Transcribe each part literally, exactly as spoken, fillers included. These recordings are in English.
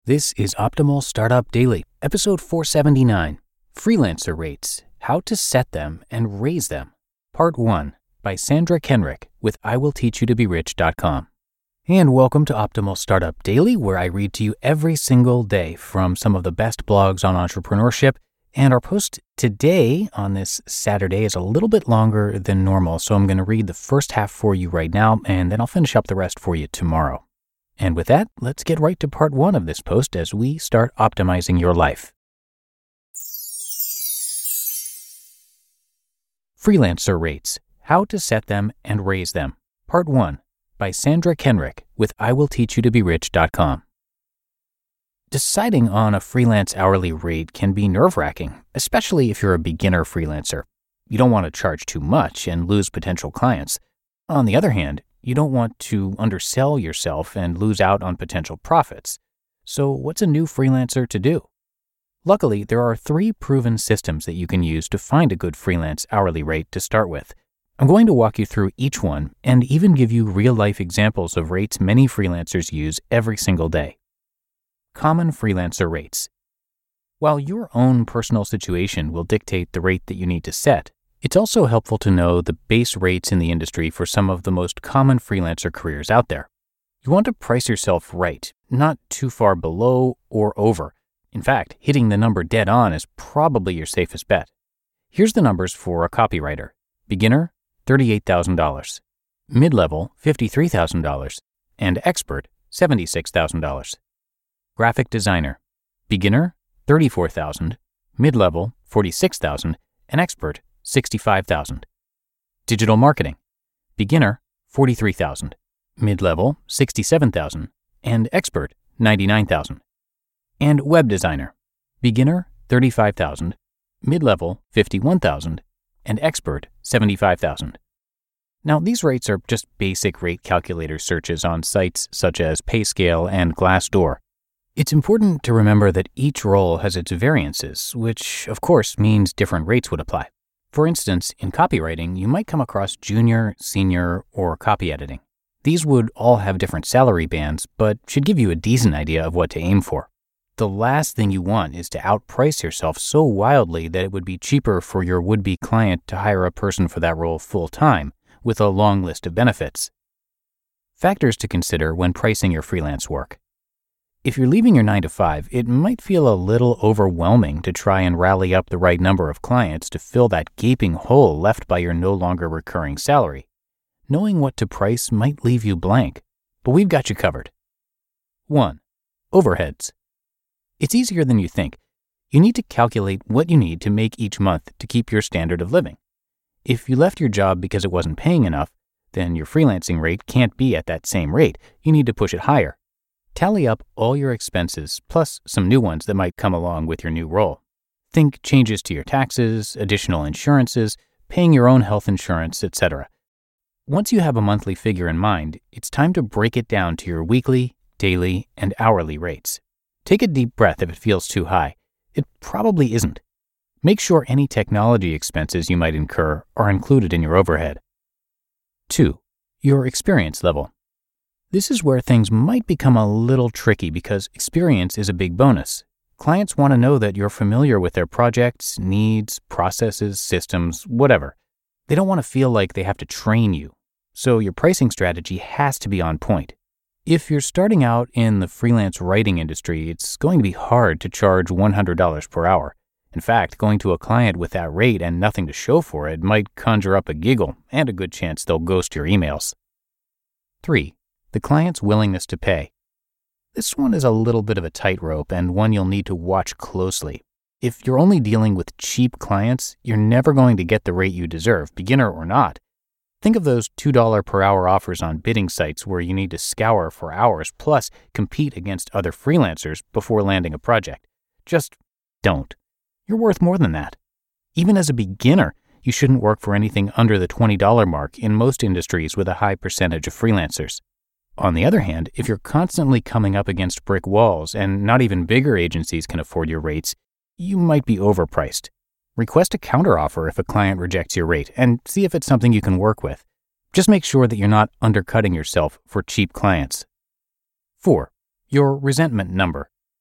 This is Optimal Startup Daily, episode four seventy-nine, Freelancer Rates, How to Set Them and Raise Them, Part one, by Sandra Kenrick with I will teach you to be rich dot com. And welcome to Optimal Startup Daily, where I read to you every single day from some of the best blogs on entrepreneurship. And our post today on this Saturday is a little bit longer than normal, so I'm going to read the first half for you right now, and then I'll finish up the rest for you tomorrow. And with that, let's get right to part one of this post as we start optimizing your life. Freelancer Rates, How to Set Them and Raise Them, Part one, by Sandra Kenrick with I will teach you to be rich dot com. Deciding on a freelance hourly rate can be nerve-wracking, especially if you're a beginner freelancer. You don't want to charge too much and lose potential clients. On the other hand, you don't want to undersell yourself and lose out on potential profits. So what's a new freelancer to do? Luckily, there are three proven systems that you can use to find a good freelance hourly rate to start with. I'm going to walk you through each one and even give you real-life examples of rates many freelancers use every single day. Common freelancer rates. While your own personal situation will dictate the rate that you need to set, it's also helpful to know the base rates in the industry for some of the most common freelancer careers out there. You want to price yourself right, not too far below or over. In fact, hitting the number dead on is probably your safest bet. Here's the numbers for a copywriter. Beginner, thirty-eight thousand dollars. Mid-level, fifty-three thousand dollars. And expert, seventy-six thousand dollars. Graphic designer. Beginner, thirty-four thousand dollars. Mid-level, forty-six thousand dollars. And expert, sixty-five thousand dollars. Digital marketing. Beginner, forty-three thousand dollars. Mid-level, sixty-seven thousand dollars. And expert, ninety-nine thousand dollars. And web designer. Beginner, thirty-five thousand dollars. Mid-level, fifty-one thousand dollars. And expert, seventy-five thousand dollars. Now, these rates are just basic rate calculator searches on sites such as Payscale and Glassdoor. It's important to remember that each role has its variances, which, of course, means different rates would apply. For instance, in copywriting, you might come across junior, senior, or copy editing. These would all have different salary bands, but should give you a decent idea of what to aim for. The last thing you want is to outprice yourself so wildly that it would be cheaper for your would-be client to hire a person for that role full-time, with a long list of benefits. Factors to consider when pricing your freelance work. If you're leaving your nine to five, it might feel a little overwhelming to try and rally up the right number of clients to fill that gaping hole left by your no longer recurring salary. Knowing what to price might leave you blank, but we've got you covered. one. Overheads. It's easier than you think. You need to calculate what you need to make each month to keep your standard of living. If you left your job because it wasn't paying enough, then your freelancing rate can't be at that same rate. You need to push it higher. Tally up all your expenses, plus some new ones that might come along with your new role. Think changes to your taxes, additional insurances, paying your own health insurance, et cetera. Once you have a monthly figure in mind, it's time to break it down to your weekly, daily, and hourly rates. Take a deep breath if it feels too high. It probably isn't. Make sure any technology expenses you might incur are included in your overhead. two. Your experience level. This is where things might become a little tricky because experience is a big bonus. Clients want to know that you're familiar with their projects, needs, processes, systems, whatever. They don't want to feel like they have to train you. So your pricing strategy has to be on point. If you're starting out in the freelance writing industry, it's going to be hard to charge one hundred dollars per hour. In fact, going to a client with that rate and nothing to show for it might conjure up a giggle and a good chance they'll ghost your emails. three. The client's willingness to pay. This one is a little bit of a tightrope and one you'll need to watch closely. If you're only dealing with cheap clients, you're never going to get the rate you deserve, beginner or not. Think of those two dollars per hour offers on bidding sites where you need to scour for hours plus compete against other freelancers before landing a project. Just don't. You're worth more than that. Even as a beginner, you shouldn't work for anything under the twenty dollars mark in most industries with a high percentage of freelancers. On the other hand, if you're constantly coming up against brick walls and not even bigger agencies can afford your rates, you might be overpriced. Request a counteroffer if a client rejects your rate and see if it's something you can work with. Just make sure that you're not undercutting yourself for cheap clients. four. Your resentment number.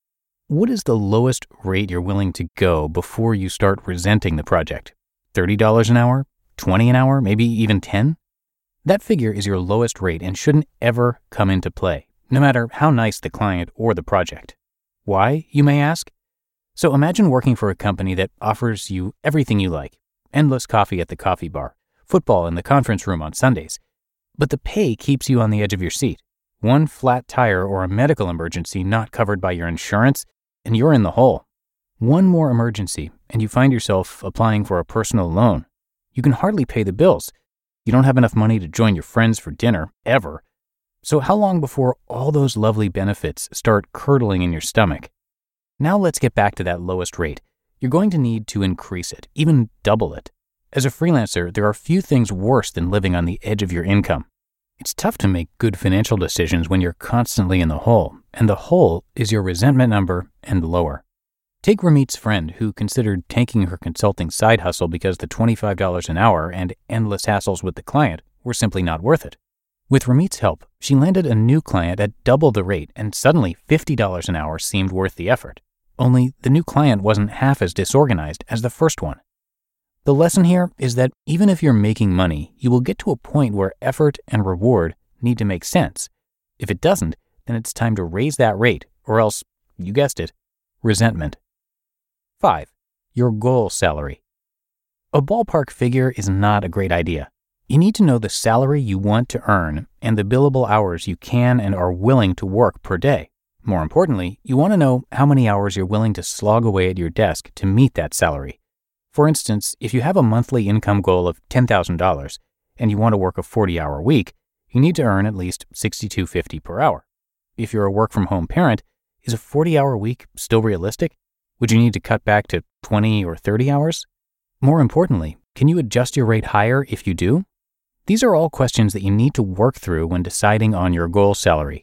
What is the lowest rate you're willing to go before you start resenting the project? thirty dollars an hour? twenty dollars an hour? Maybe even ten dollars? That figure is your lowest rate and shouldn't ever come into play, no matter how nice the client or the project. Why, you may ask? So imagine working for a company that offers you everything you like. Endless coffee at the coffee bar, football in the conference room on Sundays. But the pay keeps you on the edge of your seat. One flat tire or a medical emergency not covered by your insurance, and you're in the hole. One more emergency, and you find yourself applying for a personal loan. You can hardly pay the bills. You don't have enough money to join your friends for dinner, ever. So how long before all those lovely benefits start curdling in your stomach? Now let's get back to that lowest rate. You're going to need to increase it, even double it. As a freelancer, there are few things worse than living on the edge of your income. It's tough to make good financial decisions when you're constantly in the hole, and the hole is your resentment number and lower. Take Ramit's friend who considered tanking her consulting side hustle because the twenty-five dollars an hour and endless hassles with the client were simply not worth it. With Ramit's help, she landed a new client at double the rate, and suddenly fifty dollars an hour seemed worth the effort. Only the new client wasn't half as disorganized as the first one. The lesson here is that even if you're making money, you will get to a point where effort and reward need to make sense. If it doesn't, then it's time to raise that rate, or else, you guessed it, resentment. Five, your goal salary. A ballpark figure is not a great idea. You need to know the salary you want to earn and the billable hours you can and are willing to work per day. More importantly, you want to know how many hours you're willing to slog away at your desk to meet that salary. For instance, if you have a monthly income goal of ten thousand dollars and you want to work a forty-hour week, you need to earn at least sixty-two dollars and fifty cents per hour. If you're a work-from-home parent, is a forty-hour week still realistic? Would you need to cut back to twenty or thirty hours? More importantly, can you adjust your rate higher if you do? These are all questions that you need to work through when deciding on your goal salary.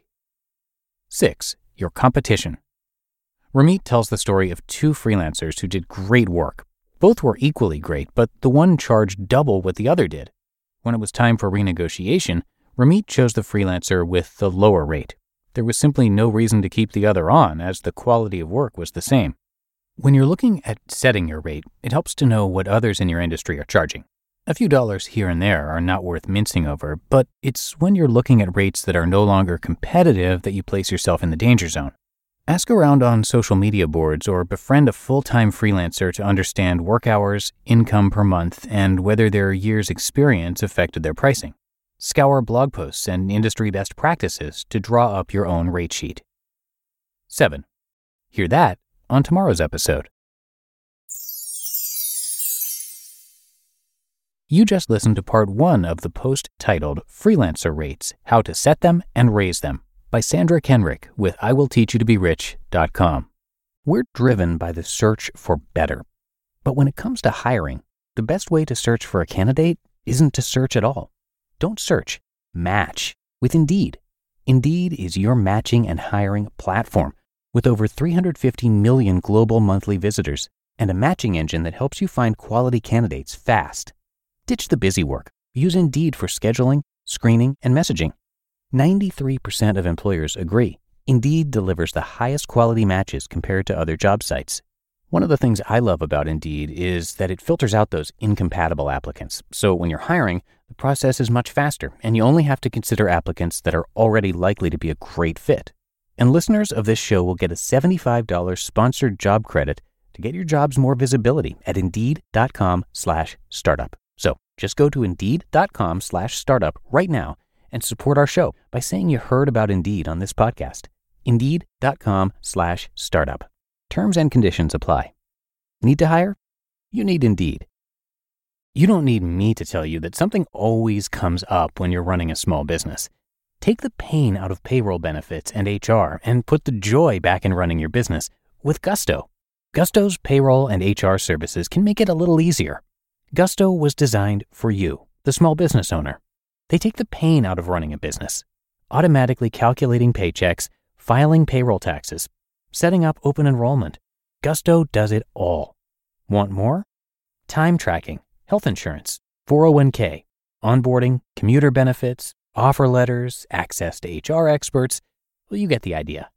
Six, your competition. Ramit tells the story of two freelancers who did great work. Both were equally great, but the one charged double what the other did. When it was time for renegotiation, Ramit chose the freelancer with the lower rate. There was simply no reason to keep the other on, as the quality of work was the same. When you're looking at setting your rate, it helps to know what others in your industry are charging. A few dollars here and there are not worth mincing over, but it's when you're looking at rates that are no longer competitive that you place yourself in the danger zone. Ask around on social media boards or befriend a full-time freelancer to understand work hours, income per month, and whether their year's experience affected their pricing. Scour blog posts and industry best practices to draw up your own rate sheet. Seven. Hear that on tomorrow's episode. You just listened to part one of the post titled Freelancer Rates, How to Set Them and Raise Them by Sandra Kenrick with I will teach you to be rich dot com. We're driven by the search for better. But when it comes to hiring, the best way to search for a candidate isn't to search at all. Don't search, match with Indeed. Indeed is your matching and hiring platform with over three hundred fifty million global monthly visitors and a matching engine that helps you find quality candidates fast. Ditch the busy work. Use Indeed for scheduling, screening, and messaging. ninety-three percent of employers agree. Indeed delivers the highest quality matches compared to other job sites. One of the things I love about Indeed is that it filters out those incompatible applicants. So when you're hiring, the process is much faster, and you only have to consider applicants that are already likely to be a great fit. And listeners of this show will get a seventy-five dollars sponsored job credit to get your jobs more visibility at Indeed.com slash startup. So just go to Indeed.com slash startup right now and support our show by saying you heard about Indeed on this podcast. Indeed.com slash startup. Terms and conditions apply. Need to hire? You need Indeed. You don't need me to tell you that something always comes up when you're running a small business. Take the pain out of payroll benefits and H R and put the joy back in running your business with Gusto. Gusto's payroll and H R services can make it a little easier. Gusto was designed for you, the small business owner. They take the pain out of running a business, automatically calculating paychecks, filing payroll taxes, setting up open enrollment. Gusto does it all. Want more? Time tracking, health insurance, four oh one k, onboarding, commuter benefits, offer letters, access to H R experts. Well, you get the idea.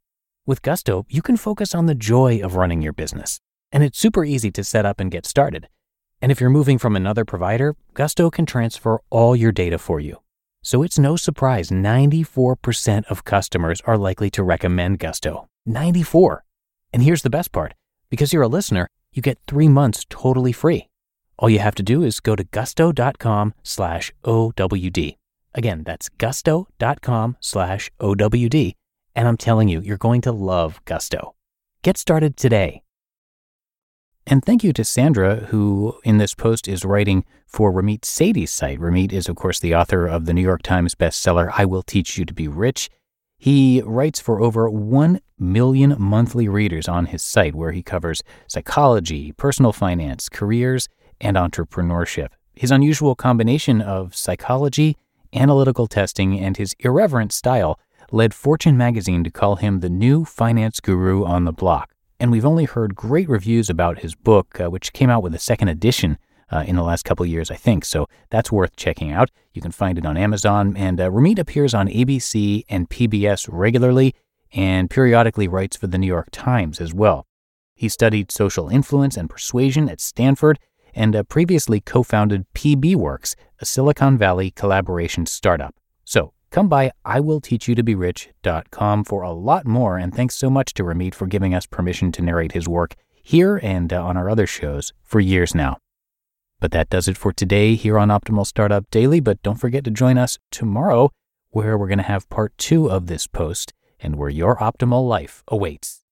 With Gusto, you can focus on the joy of running your business. And it's super easy to set up and get started. And if you're moving from another provider, Gusto can transfer all your data for you. So it's no surprise ninety-four percent of customers are likely to recommend Gusto. ninety-four. And here's the best part. Because you're a listener, you get three months totally free. All you have to do is go to gusto.com slash OWD. Again, that's gusto.com slash OWD. And I'm telling you, you're going to love Gusto. Get started today. And thank you to Sandra, who in this post is writing for Ramit Sethi's site. Ramit is, of course, the author of the New York Times bestseller, I Will Teach You to Be Rich. He writes for over one million monthly readers on his site, where he covers psychology, personal finance, careers, and entrepreneurship. His unusual combination of psychology, analytical testing, and his irreverent style led Fortune magazine to call him the new finance guru on the block. And we've only heard great reviews about his book, uh, which came out with a second edition uh, in the last couple of years, I think. So that's worth checking out. You can find it on Amazon. And uh, Ramit appears on A B C and P B S regularly and periodically writes for the New York Times as well. He studied social influence and persuasion at Stanford and uh, previously co-founded P B Works, a Silicon Valley collaboration startup. So come by I will teach you to be rich dot com for a lot more, and thanks so much to Ramit for giving us permission to narrate his work here and uh, on our other shows for years now. But that does it for today here on Optimal Startup Daily, but don't forget to join us tomorrow, where we're going to have part two of this post and where your optimal life awaits.